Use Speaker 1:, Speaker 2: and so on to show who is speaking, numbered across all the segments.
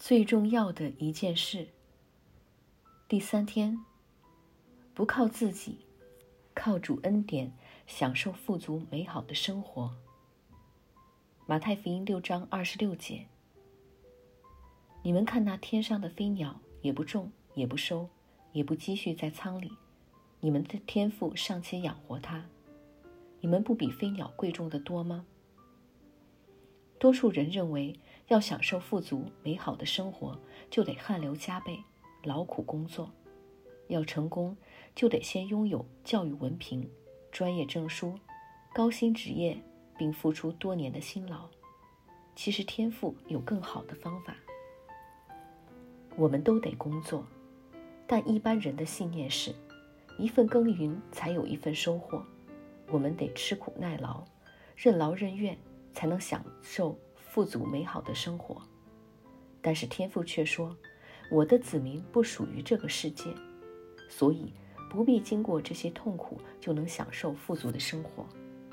Speaker 1: 最重要的一件事。第3天，不靠自己，靠主恩典，享受富足美好的生活。马太福音6章26节。你们看那天上的飞鸟，也不种，也不收，也不积蓄在仓里，你们的天父尚且养活它，你们不比飞鸟贵重得多吗？多数人认为，要享受富足美好的生活，就得汗流浃背，劳苦工作；要成功，就得先拥有教育文凭、专业证书、高薪职业，并付出多年的辛劳。其实天父有更好的方法。我们都得工作，但一般人的信念是，一份耕耘才有一份收获。我们得吃苦耐劳，任劳任怨，才能享受富足美好的生活。但是天父却说，我的子民不属于这个世界，所以不必经过这些痛苦就能享受富足的生活。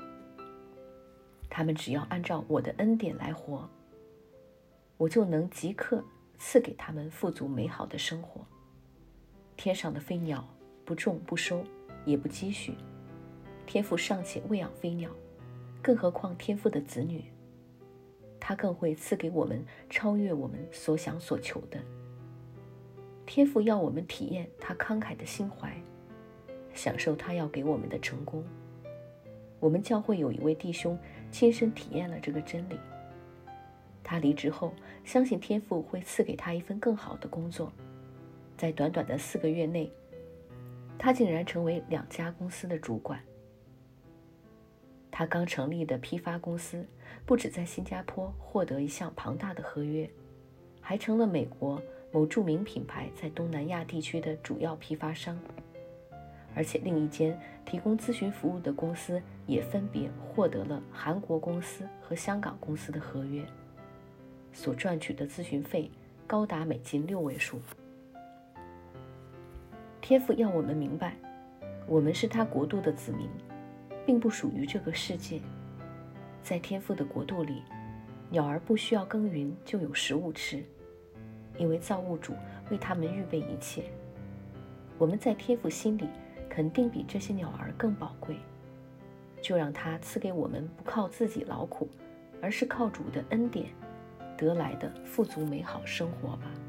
Speaker 1: 他们只要按照我的恩典来活，我就能即刻赐给他们富足美好的生活。天上的飞鸟不种不收，也不积蓄，天父尚且喂养飞鸟，更何况天父的子女，他更会赐给我们超越我们所想所求的。天父要我们体验他慷慨的心怀，享受他要给我们的成功。我们教会有一位弟兄亲身体验了这个真理。他离职后，相信天父会赐给他一份更好的工作。在短短的4个月内，他竟然成为2家公司的主管。他刚成立的批发公司，不止在新加坡获得一项庞大的合约，还成了美国某著名品牌在东南亚地区的主要批发商。而且另一间提供咨询服务的公司也分别获得了韩国公司和香港公司的合约，所赚取的咨询费高达美金6位数。天父要我们明白，我们是他国度的子民，并不属于这个世界。在天父的国度里，鸟儿不需要耕耘就有食物吃，因为造物主为他们预备一切。我们在天父心里肯定比这些鸟儿更宝贵，就让他赐给我们不靠自己劳苦，而是靠主的恩典得来的富足美好生活吧。